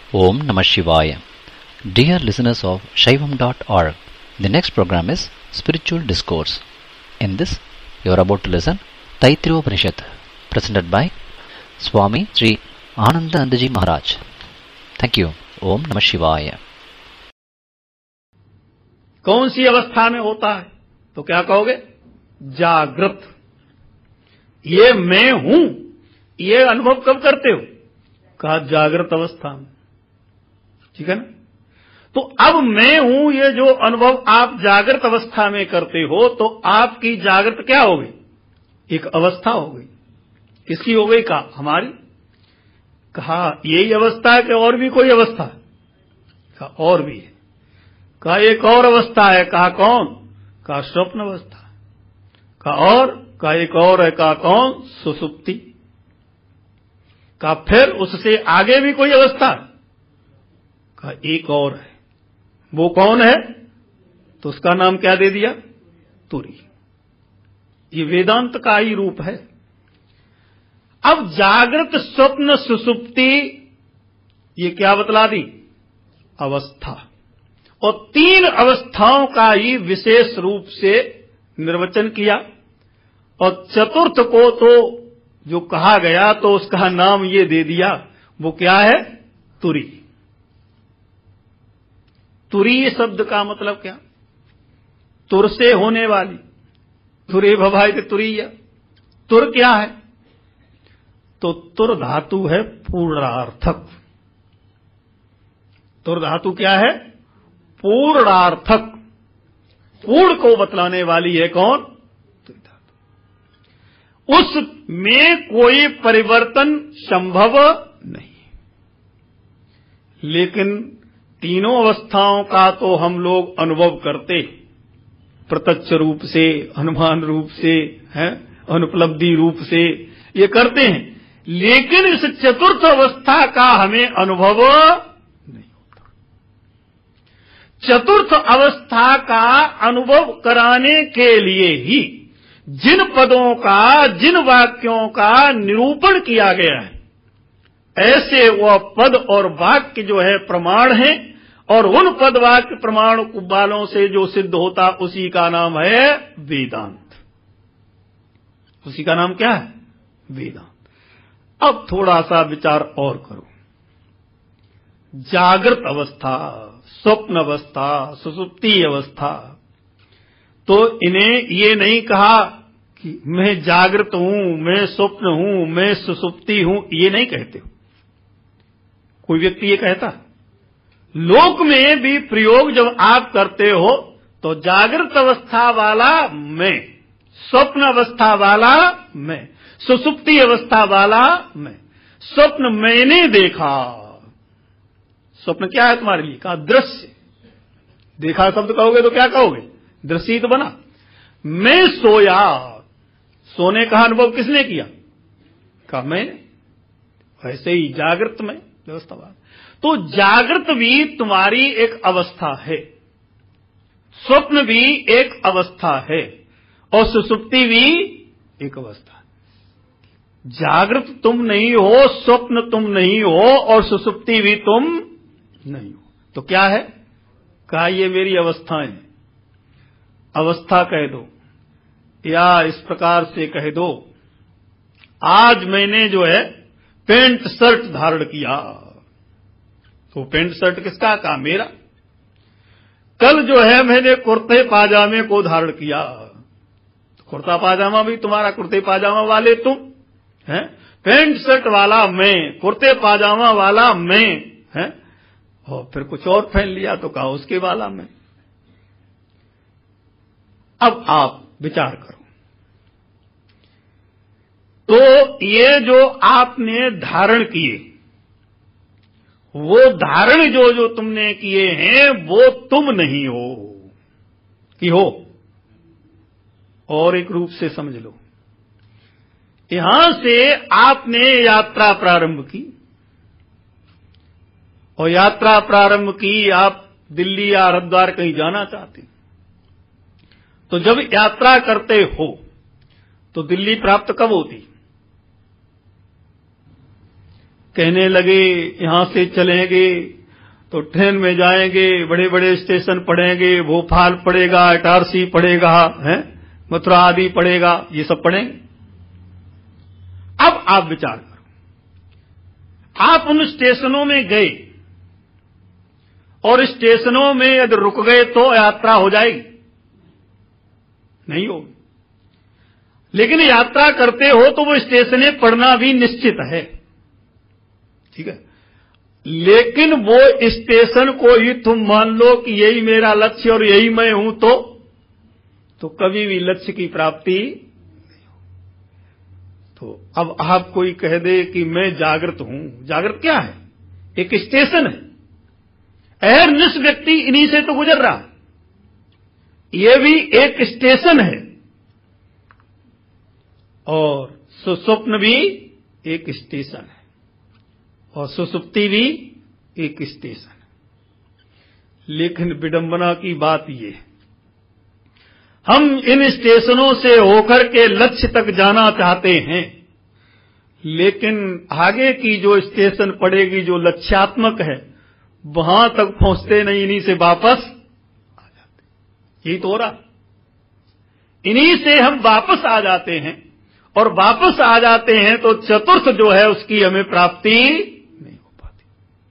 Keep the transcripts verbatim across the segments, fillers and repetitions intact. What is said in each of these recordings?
Om Namah Shivaya. Dear listeners of Shaivam dot org, the next program is Spiritual Discourse. In this, you are about to listen Taittiriya Upanishad, presented by Swami Sri Anandanandaji Maharaj. Thank you. Om Namah Shivaya. कौन सी अवस्था में होता है तो क्या कहोगे? जागृत। ये मैं हूं, ये अनुभव कब करते हो? कहा जागृत अवस्था में। ठीक है ना? तो अब मैं हूं ये जो अनुभव आप जागृत अवस्था में करते हो, तो आपकी जागृत क्या हो गई? एक अवस्था हो गई। किसकी हो गई? कहा हमारी। कहा यही अवस्था है कि और भी कोई अवस्था है? कहा और भी है। कहा एक और अवस्था है। कहा कौन? कहा स्वप्न अवस्था। कहा और? कहा एक और है। कहा कौन? सुषुप्ति। कहा फिर उससे आगे भी कोई अवस्था है? कहा एक और है। वो कौन है? तो उसका नाम क्या दे दिया? तुरी। ये वेदांत का ही रूप है। अब जागृत, स्वप्न, सुषुप्ति, ये क्या बतला दी? अवस्था। और तीन अवस्थाओं का ही विशेष रूप से निर्वचन किया। और चतुर्थ को तो जो कहा गया तो उसका नाम ये दे दिया, वो क्या है? तुरी। तुरीय शब्द का मतलब क्या? तुर से होने वाली। तुरे भवाय तुरीय। तुर क्या है? तो तुर धातु है पूर्णार्थक। तुर धातु क्या है? पूर्णार्थक। पूर्ण को बतलाने वाली है कौन? तुर धातु। उसमें कोई परिवर्तन संभव नहीं। लेकिन तीनों अवस्थाओं का तो हम लोग अनुभव करते, प्रत्यक्ष रूप से, अनुमान रूप से, है अनुपलब्धि रूप से ये करते हैं। लेकिन इस चतुर्थ अवस्था का हमें अनुभव नहीं होता। चतुर्थ अवस्था का अनुभव कराने के लिए ही जिन पदों का, जिन वाक्यों का निरूपण किया गया है, ऐसे वह पद और वाक्य जो है प्रमाण है। और उन पद वाक्य प्रमाण वालों से जो सिद्ध होता, उसी का नाम है वेदांत। उसी का नाम क्या है? वेदांत। अब थोड़ा सा विचार और करो। जागृत अवस्था, स्वप्न अवस्था, सुषुप्ति अवस्था, तो इन्हें ये नहीं कहा कि मैं जागृत हूं, मैं स्वप्न हूं, मैं सुषुप्ति हूं, ये नहीं कहते हो। कोई व्यक्ति ये कहता? लोक में भी प्रयोग जब आप करते हो तो जागृत अवस्था वाला मैं, स्वप्न अवस्था वाला मैं, सुषुप्ति अवस्था वाला मैं। स्वप्न मैंने देखा। स्वप्न क्या है तुम्हारे लिए? कहा दृश्य। देखा शब्द कहोगे तो क्या कहोगे? दृश्य ही तो बना। मैं सोया। सोने का अनुभव किसने किया? कहा मैंने। वैसे ही जागृत में व्यवस्था। तो जागृत भी तुम्हारी एक अवस्था है, स्वप्न भी एक अवस्था है, और सुषुप्ति भी एक अवस्था है। जागृत तुम नहीं हो, स्वप्न तुम नहीं हो, और सुषुप्ति भी तुम नहीं हो। तो क्या है? कहा ये मेरी अवस्थाएं। अवस्था कह दो, या इस प्रकार से कह दो, आज मैंने जो है पेंट शर्ट धारण किया। तो पेंट शर्ट किसका? कहा मेरा। कल जो है मैंने कुर्ते पाजामे को धारण किया। तो कुर्ता पाजामा भी तुम्हारा, कुर्ते पाजामा वाले तुम हैं। पेंट शर्ट वाला मैं, कुर्ते पाजामा वाला मैं है। और फिर कुछ और पहन लिया तो कहा उसके वाला मैं। अब आप विचार करो, तो ये जो आपने धारण किए, वो धारण जो जो तुमने किए हैं वो तुम नहीं हो कि हो? और एक रूप से समझ लो, यहां से आपने यात्रा प्रारंभ की, और यात्रा प्रारंभ की, आप दिल्ली या हरिद्वार कहीं जाना चाहते, तो जब यात्रा करते हो तो दिल्ली प्राप्त कब होती? कहने लगे यहां से चलेंगे तो ट्रेन में जाएंगे, बड़े बड़े स्टेशन पड़ेंगे, भोपाल पड़ेगा, इटारसी पड़ेगा, है मथुरा आदि पड़ेगा, ये सब पड़ेंगे। अब आप विचार करो, आप उन स्टेशनों में गए और स्टेशनों में यदि रुक गए तो यात्रा हो जाएगी? नहीं होगी। लेकिन यात्रा करते हो तो वो स्टेशनें पड़ना भी निश्चित है, ठीक है। लेकिन वो स्टेशन को ही तुम मान लो कि यही मेरा लक्ष्य और यही मैं हूं, तो तो कभी भी लक्ष्य की प्राप्ति नहीं हो। तो अब आप कोई कह दे कि मैं जागृत हूं, जागृत क्या है? एक स्टेशन है, अहरनिश व्यक्ति इन्हीं से तो गुजर रहा, ये भी एक स्टेशन है, और सुषुप्न भी एक स्टेशन है, और सुसुप्ति भी एक स्टेशन है। लेकिन विडंबना की बात ये है, हम इन स्टेशनों से होकर के लक्ष्य तक जाना चाहते हैं, लेकिन आगे की जो स्टेशन पड़ेगी, जो लक्ष्यात्मक है, वहां तक पहुंचते नहीं, इन्हीं से वापस आ जाते। यही तो हो रहा, इन्हीं से हम वापस आ जाते हैं, और वापस आ जाते हैं तो चतुर्थ जो है उसकी हमें प्राप्ति नहीं हो पाती।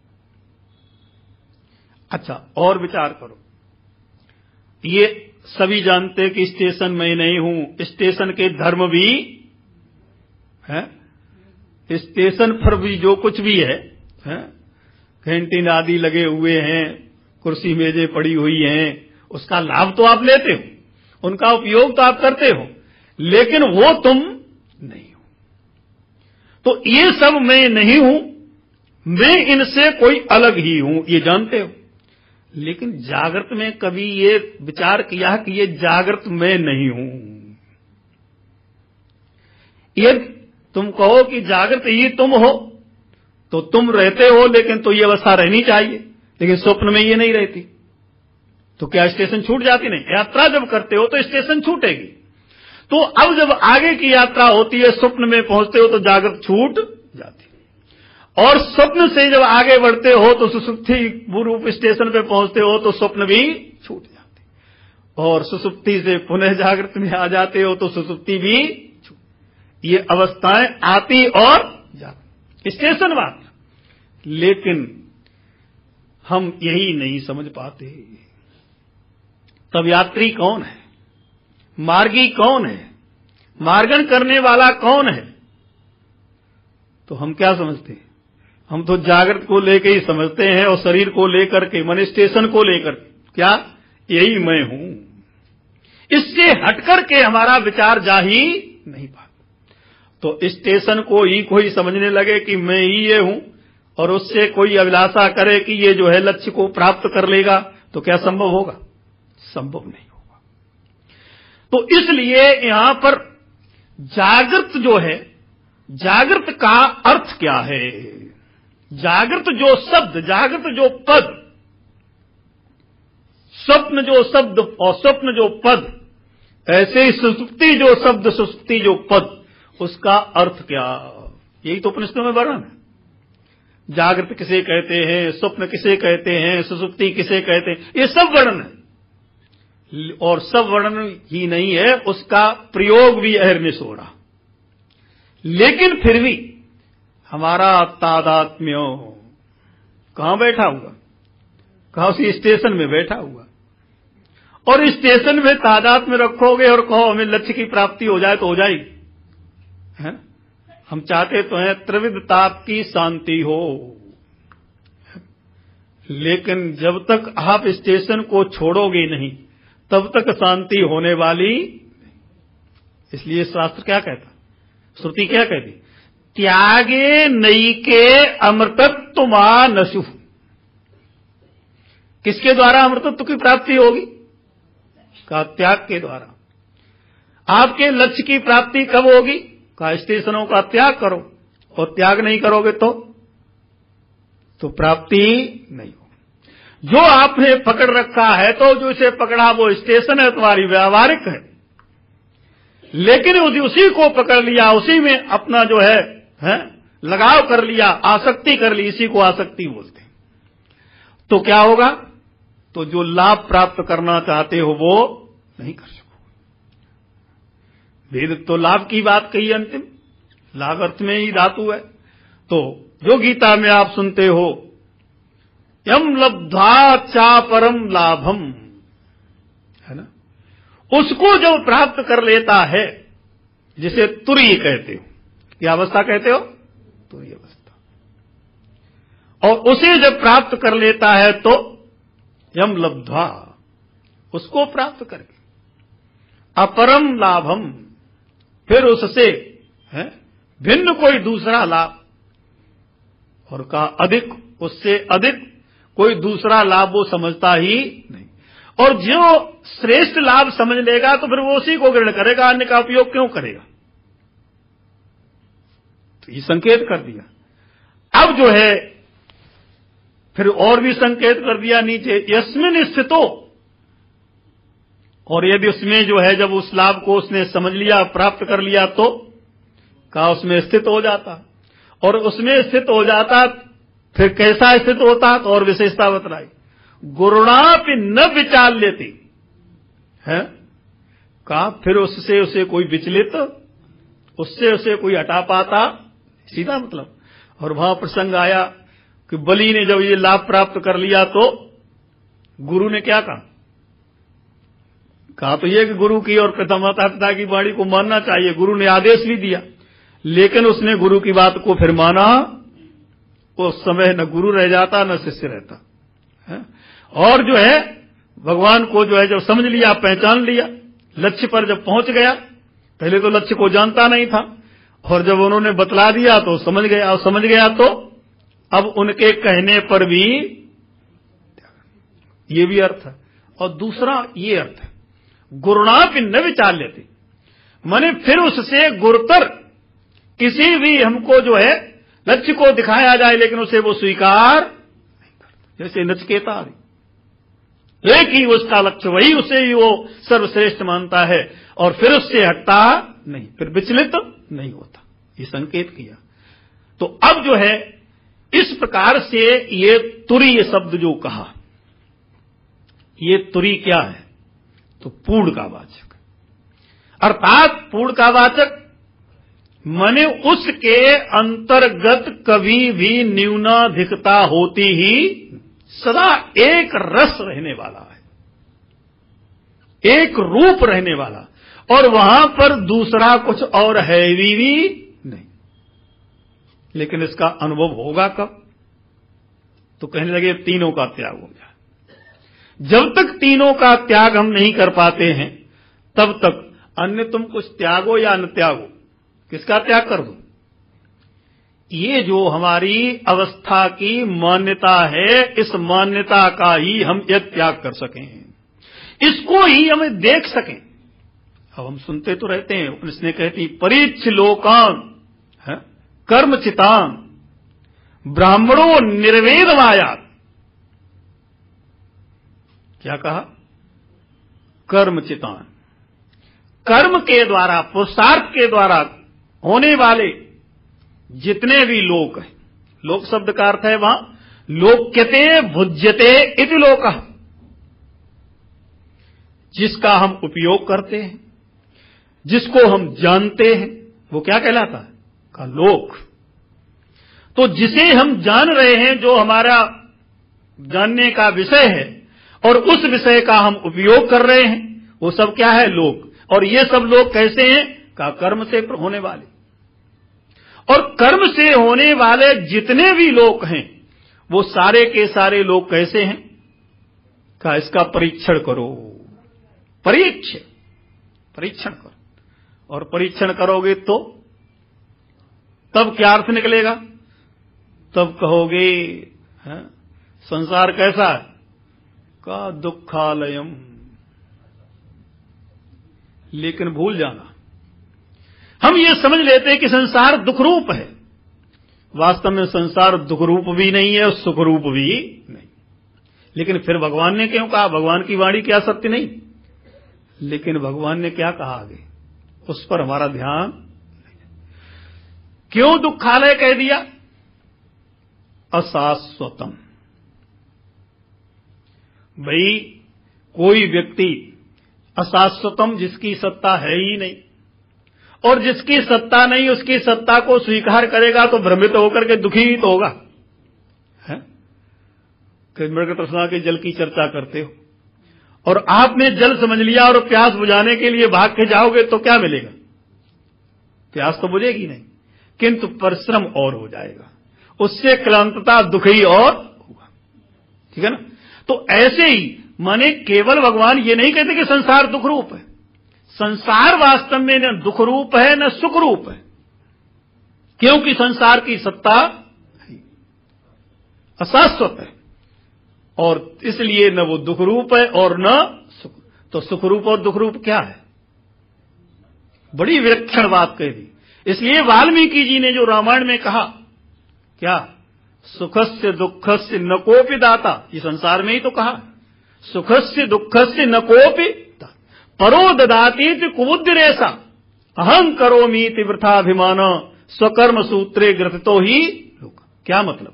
अच्छा, और विचार करो, ये सभी जानते कि स्टेशन में नहीं हूं, स्टेशन के धर्म भी है, स्टेशन पर भी जो कुछ भी है, है? कैंटीन आदि लगे हुए हैं, कुर्सी मेजें पड़ी हुई हैं, उसका लाभ तो आप लेते हो, उनका उपयोग तो आप करते हो, लेकिन वो तुम नहीं हो। तो ये सब मैं नहीं हूं, मैं इनसे कोई अलग ही हूं, ये जानते हो। लेकिन जागृत में कभी ये विचार किया कि ये जागृत मैं नहीं हूं? ये तुम कहो कि जागृत ही तुम हो, तो तुम रहते हो, लेकिन तो ये अवस्था रहनी चाहिए, लेकिन स्वप्न में ये नहीं रहती, तो क्या स्टेशन छूट जाती? नहीं। यात्रा जब करते हो तो स्टेशन छूटेगी। तो अब जब आगे की यात्रा होती है, स्वप्न में पहुंचते हो तो जागृत छूट जाती है, और स्वप्न से जब आगे बढ़ते हो तो सुसुप्ति रूप स्टेशन पे पहुंचते हो तो स्वप्न भी छूट जाती, और सुसुप्ति से पुनः जागृत में आ जाते हो तो सुसुप्ति भी छूट। ये अवस्थाएं आती और जाती, स्टेशन बात। लेकिन हम यही नहीं समझ पाते। तब यात्री कौन है? मार्गी कौन है? मार्गन करने वाला कौन है? तो हम क्या समझते हैं? हम तो जागृत को लेकर ही समझते हैं, और शरीर को लेकर के, मन स्टेशन को लेकर, क्या यही मैं हूं। इससे हटकर के हमारा विचार जा ही नहीं पाता। तो स्टेशन को ही कोई समझने लगे कि मैं ही ये हूं, और उससे कोई अभिलाषा करे कि ये जो है लक्ष्य को प्राप्त कर लेगा, तो क्या संभव होगा? संभव नहीं होगा। तो इसलिए यहां पर जागृत जो है, जागृत का अर्थ क्या है? जागृत जो शब्द, जागृत जो पद, स्वप्न जो शब्द और स्वप्न जो पद, ऐसे ही सुसुप्ति जो शब्द, सुसुप्ति जो पद, उसका अर्थ क्या? यही तो उपनिषदों में वर्णन है। जागृत किसे कहते हैं, स्वप्न किसे कहते हैं, सुसुप्ति किसे कहते हैं, ये सब वर्णन है। और सब वर्णन ही नहीं है, उसका प्रयोग भी अहर्निश हो रहा। लेकिन फिर भी हमारा तादात्म्य कहां बैठा हुआ? कहां? उसी स्टेशन में बैठा हुआ। और स्टेशन में तादात्म्य रखोगे और कहो हमें लक्ष्य की प्राप्ति हो जाए तो हो जाएगी, है? हम चाहते तो हैं त्रिविध ताप की शांति हो, लेकिन जब तक आप स्टेशन को छोड़ोगे नहीं, तब तक शांति होने वाली। इसलिए शास्त्र क्या कहता, श्रुति क्या कहती? त्यागे नैके अमृतत्व मानसु। किसके द्वारा अमृतत्व की प्राप्ति होगी? का त्याग के द्वारा। आपके लक्ष्य की प्राप्ति कब होगी? का स्टेशनों का त्याग करो, और त्याग नहीं करोगे तो तो प्राप्ति नहीं होगी। जो आपने पकड़ रखा है, तो जो इसे पकड़ा वो स्टेशन है, तुम्हारी व्यावहारिक है, लेकिन उसी को पकड़ लिया, उसी में अपना जो है, है लगाव कर लिया, आसक्ति कर ली, इसी को आसक्ति बोलते हैं, तो क्या होगा? तो जो लाभ प्राप्त करना चाहते हो वो नहीं कर सकोगे। वेद तो लाभ की बात कही, अंतिम लाभ अर्थ में ही धातु है। तो जो गीता में आप सुनते हो, यम लब्ध्वा चा परम लाभम, है ना, उसको जो प्राप्त कर लेता है, जिसे तुरीय कहते हो, क्या अवस्था कहते हो? तुरीय अवस्था। और उसे जब प्राप्त कर लेता है तो यम लब्ध्वा, उसको प्राप्त करके अपरम लाभम, फिर उससे है भिन्न कोई दूसरा लाभ, और कहा अधिक, उससे अधिक कोई दूसरा लाभ वो समझता ही नहीं। और जो श्रेष्ठ लाभ समझ लेगा तो फिर वो उसी को ग्रहण करेगा, अन्य का उपयोग क्यों करेगा? तो ये संकेत कर दिया। अब जो है फिर और भी संकेत कर दिया नीचे, यस्मिन स्थितो, और यदि उसमें जो है जब उस लाभ को उसने समझ लिया, प्राप्त कर लिया, तो कहा उसमें स्थित हो जाता, और उसमें स्थित हो जाता फिर कैसा स्थित होता? तो और विशेषता बतलाई, गुरुणापि न विचार लेती है, कहा फिर उससे उसे कोई विचलित, उससे उसे कोई हटा पाता, सीधा मतलब। और वहां प्रसंग आया कि बलि ने जब ये लाभ प्राप्त कर लिया तो गुरु ने क्या कहा? कहा तो ये कि गुरु की और माता पिता की वाणी को मानना चाहिए, गुरु ने आदेश भी दिया, लेकिन उसने गुरु की बात को फिर माना। उस समय न गुरु रह जाता न शिष्य रहता है। और जो है भगवान को जो है जब समझ लिया, पहचान लिया, लक्ष्य पर जब पहुंच गया, पहले तो लक्ष्य को जानता नहीं था, और जब उन्होंने बतला दिया तो समझ गया, और समझ गया तो अब उनके कहने पर भी, ये भी अर्थ है। और दूसरा ये अर्थ है, गुरुणापि न विचार लेते, माने फिर उससे गुरुतर किसी भी हमको जो है लक्ष्य को दिखाया जाए, लेकिन उसे वो स्वीकार नहीं करता। जैसे नचिकेता आदि, एक ही उसका लक्ष्य, वही उसे ही वो सर्वश्रेष्ठ मानता है, और फिर उससे हटता नहीं, फिर विचलित नहीं होता। ये संकेत किया। तो अब जो है इस प्रकार से ये तुरीय शब्द जो कहा, ये तुरी क्या है? तो पूर्ण का वाचक, अर्थात पूर्ण का वाचक माने उसके अंतर्गत कभी भी न्यूनाधिकता होती ही, सदा एक रस रहने वाला है, एक रूप रहने वाला, और वहां पर दूसरा कुछ और है भी, भी नहीं। लेकिन इसका अनुभव होगा कब? तो कहने लगे तीनों का त्याग हो जाए। जब तक तीनों का त्याग हम नहीं कर पाते हैं, तब तक अन्य तुम कुछ त्यागो या न त्यागो, किसका त्याग कर दो? ये जो हमारी अवस्था की मान्यता है, इस मान्यता का ही हम एक त्याग कर सकें, इसको ही हमें देख सकें। अब हम सुनते तो रहते हैं, उपनिषदें कहती परीक्ष लोकान है कर्मचितान ब्राह्मणों निर्वेद मायात। क्या कहा? कर्मचितान, कर्म के द्वारा, पुरुषार्थ के द्वारा होने वाले जितने भी लोक हैं, लोक शब्द का अर्थ है वहां लोक्यते भुज्यते इति लोकः, जिसका हम उपयोग करते हैं, जिसको हम जानते हैं, वो क्या कहलाता है? का लोक। तो जिसे हम जान रहे हैं, जो हमारा जानने का विषय है, और उस विषय का हम उपयोग कर रहे हैं, वो सब क्या है? लोक। और ये सब लोग कैसे हैं? का कर्म से होने वाले। और कर्म से होने वाले जितने भी लोग हैं, वो सारे के सारे लोग कैसे हैं? का इसका परीक्षण करो, परीक्ष परीक्षण करो। और परीक्षण करोगे तो तब क्या अर्थ निकलेगा? तब कहोगे है? संसार कैसा है? का दुखालयम। लेकिन भूल जाना, हम ये समझ लेते हैं कि संसार दुख रूप है। वास्तव में संसार दुख रूप भी नहीं है और सुख रूप भी नहीं। लेकिन फिर भगवान ने क्यों कहा? भगवान की वाणी क्या सत्य नहीं? लेकिन भगवान ने क्या कहा आगे, उस पर हमारा ध्यान। क्यों दुखालय कह दिया? अशाश्वतम। भाई कोई व्यक्ति अशाश्वतम, जिसकी सत्ता है ही नहीं, और जिसकी सत्ता नहीं उसकी सत्ता को स्वीकार करेगा तो भ्रमित होकर के दुखी ही तो होगा। है मृग तृष्णा के जल की चर्चा करते हो और आपने जल समझ लिया और प्यास बुझाने के लिए भाग के जाओगे तो क्या मिलेगा? प्यास तो बुझेगी नहीं, किंतु परिश्रम और हो जाएगा, उससे क्लांतता दुख ही और होगा। ठीक है ना? तो ऐसे ही माने केवल भगवान ये नहीं कहते कि संसार दुख रूप है। संसार वास्तव में न दुख रूप है न सुख रूप है, क्योंकि संसार की सत्ता अशाश्वत है और इसलिए न वो दुख रूप है और न सुख। तो सुख रूप और दुख रूप क्या है? बड़ी विलक्षण बात कह दी। इसलिए वाल्मीकि जी ने जो रामायण में कहा, क्या? सुखस्य दुखस्य न कोपि दाता, ये संसार में ही तो कहा, सुखस्य दुखस्य न कोपि परो ददातीति कुबुद्धिरेषा अहं करोमीति वृथाभिमान स्वकर्म सूत्रे ग्रथितो ही लोक। क्या मतलब?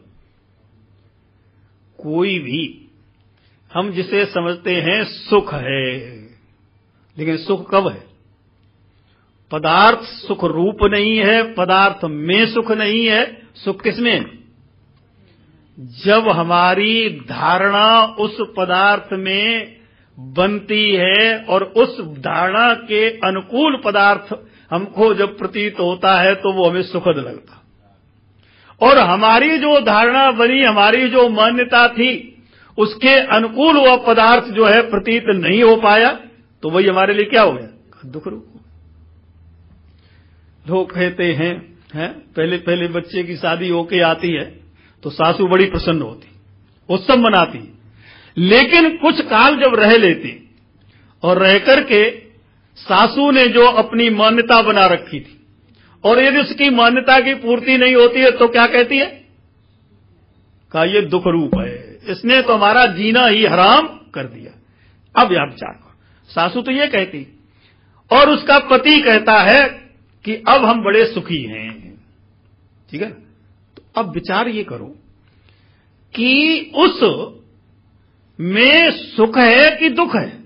कोई भी हम जिसे समझते हैं सुख है, लेकिन सुख कब है? पदार्थ सुख रूप नहीं है, पदार्थ में सुख नहीं है। सुख किसमें है? जब हमारी धारणा उस पदार्थ में बनती है और उस धारणा के अनुकूल पदार्थ हमको जब प्रतीत होता है तो वो हमें सुखद लगता। और हमारी जो धारणा बनी, हमारी जो मान्यता थी, उसके अनुकूल वह पदार्थ जो है प्रतीत नहीं हो पाया तो वही हमारे लिए क्या हो गया? दुख रूप। लोग कहते हैं, हैं पहले पहले बच्चे की शादी होके आती है तो सासू बड़ी प्रसन्न होती, उत्सव मनाती, लेकिन कुछ काल जब रह लेती और रह करके सासू ने जो अपनी मान्यता बना रखी थी और यदि उसकी मान्यता की पूर्ति नहीं होती है तो क्या कहती है? कहा ये दुख रूप है, इसने तो हमारा जीना ही हराम कर दिया। अब यह विचार करो, सासू तो ये कहती और उसका पति कहता है कि अब हम बड़े सुखी हैं। ठीक है? तो अब विचार ये करो कि उस में सुख है कि दुख है?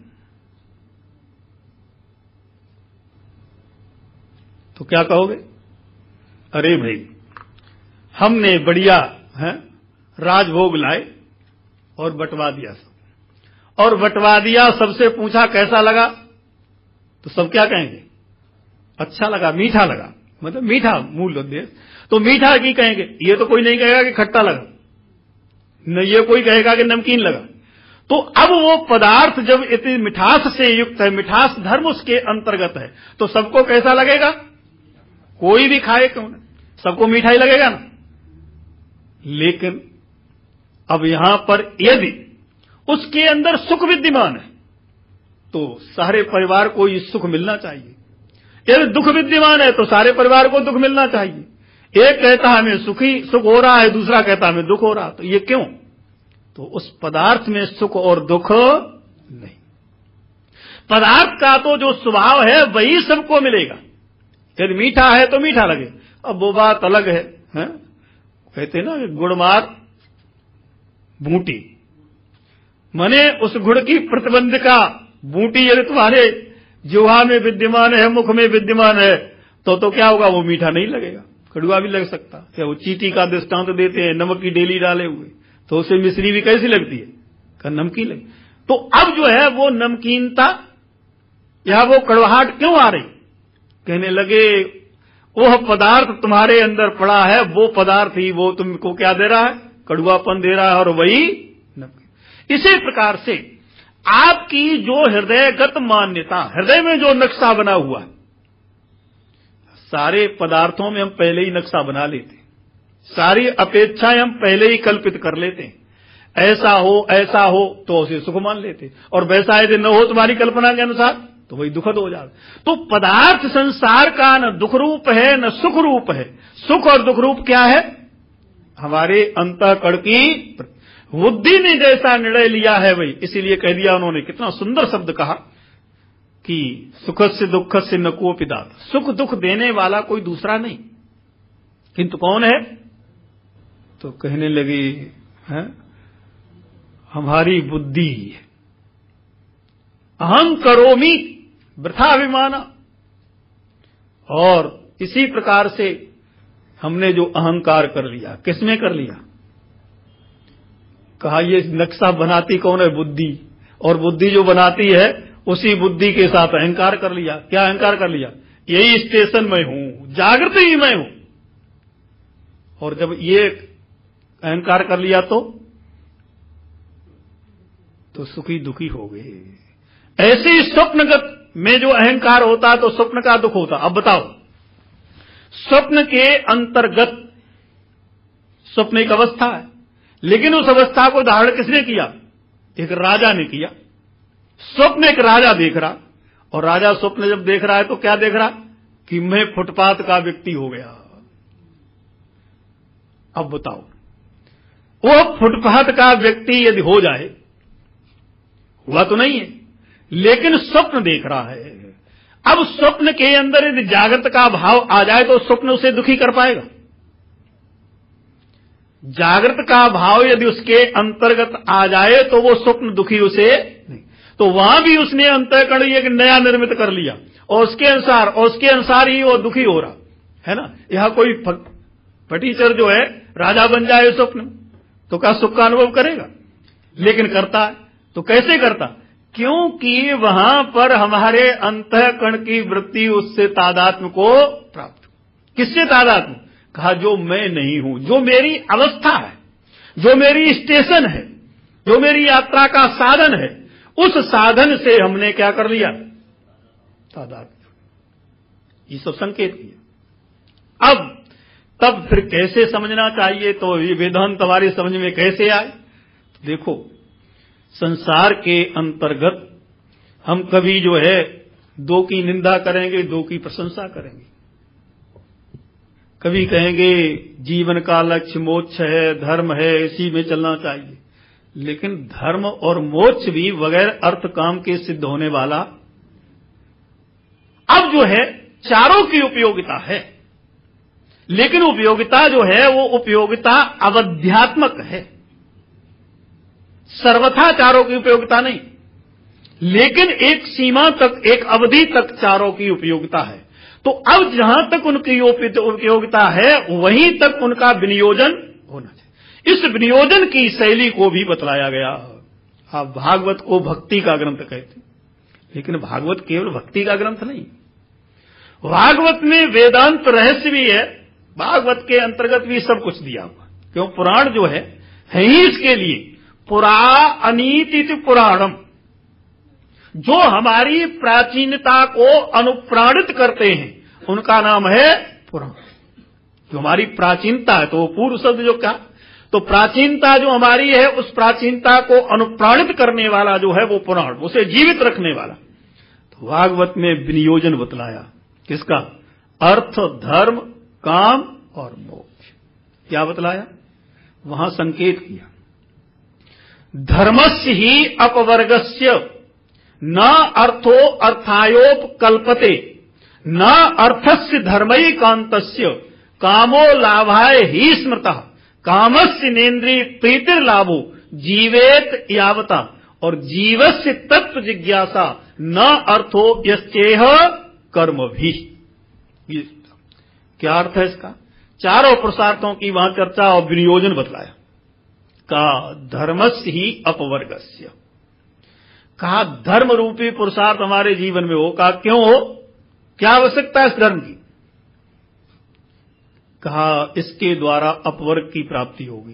तो क्या कहोगे? अरे भाई हमने बढ़िया है राजभोग लाए और बंटवा दिया सब, और बंटवा दिया, सबसे पूछा कैसा लगा तो सब क्या कहेंगे? अच्छा लगा, मीठा लगा, मतलब मीठा मूल उद्देश्य। तो मीठा की कहेंगे, ये तो कोई नहीं कहेगा कि खट्टा लगा, न ये कोई कहेगा कि नमकीन लगा। तो अब वो पदार्थ जब इतनी मिठास से युक्त है, मिठास धर्म उसके अंतर्गत है, तो सबको कैसा लगेगा? कोई भी खाए क्यों ना, सबको मीठा ही लगेगा ना। लेकिन अब यहां पर यदि उसके अंदर सुख विद्यमान है तो सारे परिवार को ये सुख मिलना चाहिए। यदि दुख विद्यमान है तो सारे परिवार को दुख मिलना चाहिए। एक कहता हमें सुखी सुख हो रहा है, दूसरा कहता हमें दुख हो रहा, तो ये क्यों? तो उस पदार्थ में सुख और दुख नहीं। पदार्थ का तो जो स्वभाव है वही सबको मिलेगा। यदि मीठा है तो मीठा लगे। अब वो बात अलग है, है? कहते ना गुड़मार बूटी, माने उस गुड़ की प्रतिबंधिका बूटी यदि तुम्हारे जिह्वा में विद्यमान है, मुख में विद्यमान है, तो तो क्या होगा? वो मीठा नहीं लगेगा, कड़वा भी लग सकता। क्या वो चींटी का दृष्टांत देते हैं, नमक की डेली डाले हुए, तो उसे मिश्री भी कैसी लगती है? का नमकीन लगी। तो अब जो है वो नमकीनता या वो कड़वाहट क्यों आ रही? कहने लगे वह पदार्थ तुम्हारे अंदर पड़ा है, वो पदार्थ ही वो तुमको क्या दे रहा है? कड़वापन दे रहा है, और वही नमकीन। इसी प्रकार से आपकी जो हृदयगत मान्यता, हृदय में जो नक्शा बना हुआ है, सारे पदार्थों में हम पहले ही नक्शा बना लेते, सारी अपेक्षाएं हम पहले ही कल्पित कर लेते। ऐसा हो ऐसा हो तो उसे सुख मान लेते, और वैसा यदि न हो तुम्हारी कल्पना के अनुसार तो वही दुखद हो जाता। तो पदार्थ संसार का न दुख रूप है न सुख रूप है। सुख और दुख रूप क्या है? हमारे अंतःकरण की बुद्धि ने जैसा निर्णय लिया है वही। इसीलिए कह दिया उन्होंने, कितना सुंदर शब्द कहा कि सुखस्य दुखस्य न कोपि दाता। सुख दुख देने वाला कोई दूसरा नहीं, किंतु कौन है? तो कहने लगी है हमारी बुद्धि, अहं करोमि वृथा अभिमान। और इसी प्रकार से हमने जो अहंकार कर लिया, किसमें कर लिया? कहा ये नक्शा बनाती कौन है? बुद्धि। और बुद्धि जो बनाती है उसी बुद्धि के साथ अहंकार कर लिया। क्या अहंकार कर लिया? यही स्टेशन में हूं, जागृत ही मैं हूं। और जब ये अहंकार कर लिया तो तो सुखी दुखी हो गए। ऐसे ही स्वप्नगत में जो अहंकार होता तो स्वप्न का दुख होता। अब बताओ, स्वप्न के अंतर्गत स्वप्न एक अवस्था है, लेकिन उस अवस्था को धारण किसने किया? एक राजा ने किया। स्वप्न एक राजा देख रहा, और राजा स्वप्न जब देख रहा है तो क्या देख रहा? कि मैं फुटपाथ का व्यक्ति हो गया। अब बताओ, वो फुटपाथ का व्यक्ति यदि हो जाए, हुआ तो नहीं है, लेकिन स्वप्न देख रहा है। अब स्वप्न के अंदर यदि जागृत का भाव आ जाए तो स्वप्न उसे दुखी कर पाएगा? जागृत का भाव यदि उसके अंतर्गत आ जाए तो वो स्वप्न दुखी उसे नहीं। तो वहां भी उसने अंतःकरण एक नया निर्मित कर लिया, और उसके अनुसार और उसके अनुसार ही वो दुखी हो रहा है ना। यहां कोई फटीचर जो है राजा बन जाए स्वप्न, तो क्या सुख का अनुभव करेगा? लेकिन करता है। तो कैसे करता? क्योंकि वहां पर हमारे अंतःकरण की वृत्ति उससे तादात्म्य को प्राप्त। किससे तादात्म्य? कहा जो मैं नहीं हूं, जो मेरी अवस्था है, जो मेरी स्टेशन है, जो मेरी यात्रा का साधन है, उस साधन से हमने क्या कर लिया? तादात्म्य। ये सब संकेत किया। अब तब फिर कैसे समझना चाहिए? तो ये वेदांत हमारी समझ में कैसे आए? देखो, संसार के अंतर्गत हम कभी जो है दो की निंदा करेंगे, दो की प्रशंसा करेंगे। कभी कहेंगे जीवन का लक्ष्य मोक्ष है, धर्म है, इसी में चलना चाहिए। लेकिन धर्म और मोक्ष भी बगैर अर्थ काम के सिद्ध होने वाला। अब जो है चारों की उपयोगिता है, लेकिन उपयोगिता जो है वो उपयोगिता अवध्यात्मक है, सर्वथा चारों की उपयोगिता नहीं। लेकिन एक सीमा तक, एक अवधि तक चारों की उपयोगिता है। तो अब जहां तक उनकी उपयोगिता है वहीं तक उनका विनियोजन होना चाहिए। इस विनियोजन की शैली को भी बतलाया गया। आप भागवत को भक्ति का ग्रंथ कहते, लेकिन भागवत केवल भक्ति का ग्रंथ नहीं। भागवत में वेदांत रहस्य भी है, भागवत के अंतर्गत भी सब कुछ दिया हुआ। क्यों? पुराण जो है है ही इसके लिए। पुरा अनीति पुराणम, जो हमारी प्राचीनता को अनुप्राणित करते हैं उनका नाम है पुराण। जो हमारी प्राचीनता है, तो पूर्व शब्द जो क्या, तो प्राचीनता जो हमारी है उस प्राचीनता को अनुप्राणित करने वाला जो है वो पुराण, उसे जीवित रखने वाला। तो भागवत में विनियोजन बतलाया। किसका? अर्थ, धर्म, काम और मोक्ष। क्या बतलाया? वहां संकेत किया, धर्मस्य ही अपवर्गस्य न अर्थो अर्थायोपकल्पते न अर्थस्य धर्मैकान्तस्य कामो लाभाय ही स्मृतः कामस्य नेन्द्रिय प्रीतिर्लाभो जीवेत यावता और जीवस्य तत्व जिज्ञासा न अर्थो यश्चेह कर्म भी। क्या अर्थ है इसका? चारों पुरुषार्थों की वहां चर्चा और विनियोजन बतलाया। का धर्मस्य ही अपवर्गस्य, कहा धर्म रूपी पुरुषार्थ हमारे जीवन में हो। कहा क्यों हो? क्या आवश्यकता है इस धर्म की? कहा इसके द्वारा अपवर्ग की प्राप्ति होगी।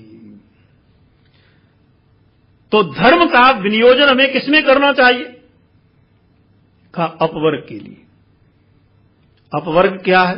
तो धर्म का विनियोजन हमें किसमें करना चाहिए? कहा अपवर्ग के लिए। अपवर्ग क्या है?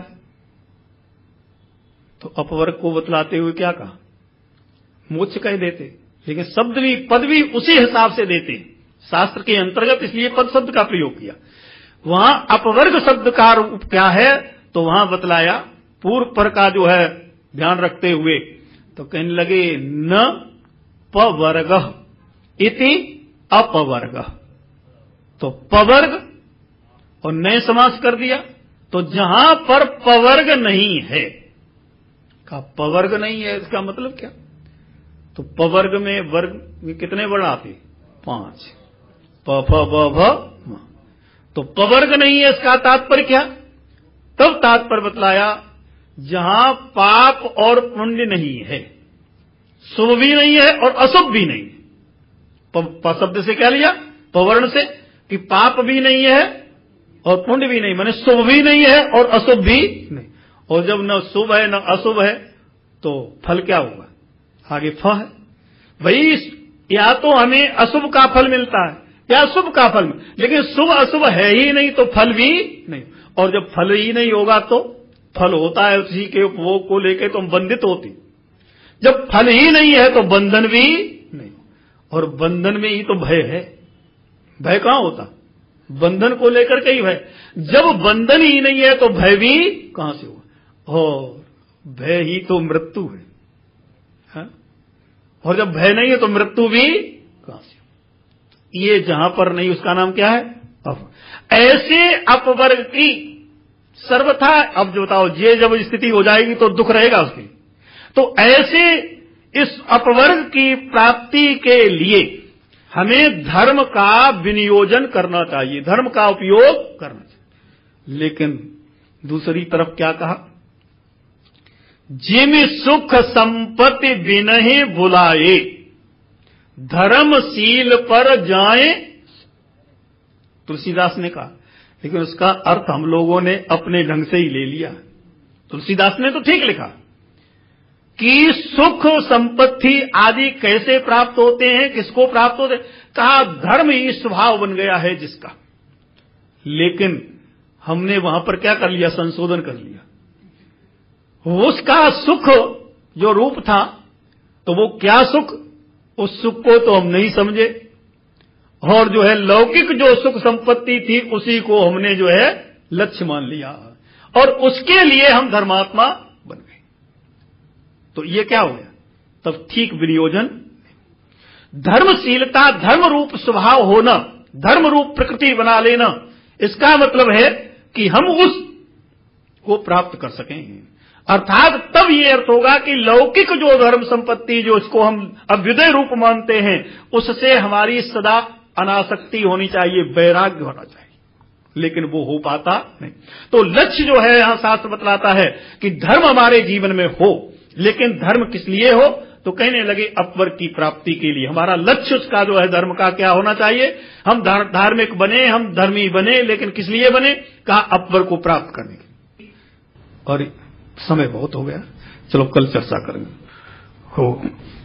तो अपवर्ग को बतलाते हुए क्या कहा? मोक्ष कह देते, लेकिन शब्द भी, पद भी उसी हिसाब से देते शास्त्र के अंतर्गत, इसलिए पद शब्द का प्रयोग किया। वहां अपवर्ग शब्द का रूप क्या है? तो वहां बतलाया पूर्व पर का जो है ध्यान रखते हुए, तो कहने लगे न पवर्ग इति अपवर्ग। तो पवर्ग और नए समास कर दिया। तो जहां पर पवर्ग नहीं है कहा पवर्ग नहीं है, इसका मतलब क्या? तो पवर्ग में वर्ग में कितने वर्ण आते? पांच, प फ ब भ म। तो पवर्ग नहीं है, इसका तात्पर्य क्या? तब तात्पर्य बतलाया जहां पाप और पुण्य नहीं है, शुभ भी नहीं है और अशुभ भी नहीं है। प शब्द से क्या लिया? पवर्ण से, कि पाप भी नहीं है और पुण्य भी नहीं, माने शुभ भी नहीं है और अशुभ भी नहीं। और जब न शुभ है न अशुभ है तो फल क्या होगा? आगे फ है। भाई या तो हमें अशुभ का फल मिलता है या शुभ का फल, लेकिन शुभ अशुभ है ही नहीं तो फल भी नहीं। और जब फल ही नहीं होगा तो फल होता है उसी के उपभोग को लेकर तो हम बंधित होते। जब फल ही नहीं है तो बंधन भी नहीं, और बंधन में ही तो भय है। भय कहां होता? बंधन को लेकर के ही भय। जब बंधन ही नहीं है तो भय भी कहां से हुआ? और भय ही तो मृत्यु है, है? और जब भय नहीं है तो मृत्यु भी कहां से? ये जहां पर नहीं उसका नाम क्या है? अप। ऐसे अपवर्ग की सर्वथा, अब जो बताओ, ये जब स्थिति हो जाएगी तो दुख रहेगा उसके। तो ऐसे इस अपवर्ग की प्राप्ति के लिए हमें धर्म का विनियोजन करना चाहिए, धर्म का उपयोग करना चाहिए। लेकिन दूसरी तरफ क्या कहा? जिम सुख संपत्ति बिनहि बुलाए, धर्मशील पर जाए। तुलसीदास ने कहा, लेकिन उसका अर्थ हम लोगों ने अपने ढंग से ही ले लिया। तुलसीदास ने तो ठीक लिखा कि सुख संपत्ति आदि कैसे प्राप्त होते हैं, किसको प्राप्त होते हैं? कहा धर्म ही स्वभाव बन गया है जिसका। लेकिन हमने वहां पर क्या कर लिया? संशोधन कर लिया। उसका सुख जो रूप था, तो वो क्या सुख? उस सुख को तो हम नहीं समझे, और जो है लौकिक जो सुख संपत्ति थी उसी को हमने जो है लक्ष्य मान लिया, और उसके लिए हम धर्मात्मा बन गए। तो ये क्या हो गया? तब ठीक विनियोजन। धर्मशीलता, धर्म रूप स्वभाव होना, धर्म रूप प्रकृति बना लेना, इसका मतलब है कि हम उस को प्राप्त कर सकें। अर्थात तब ये अर्थ होगा कि लौकिक जो धर्म संपत्ति जो इसको हम अभ्युदय रूप मानते हैं, उससे हमारी सदा अनासक्ति होनी चाहिए, वैराग्य होना चाहिए। लेकिन वो हो पाता नहीं। तो लक्ष्य जो है यहां शास्त्र बतलाता है कि धर्म हमारे जीवन में हो, लेकिन धर्म किस लिए हो? तो कहने लगे अपवर्ग की प्राप्ति के लिए। हमारा लक्ष्य उसका जो है धर्म का क्या होना चाहिए? हम धार्मिक बने, हम धर्मी बने, लेकिन किस लिए बने? कहा अपवर्ग को प्राप्त करने के लिए। और समय बहुत हो गया, चलो कल चर्चा करेंगे। हो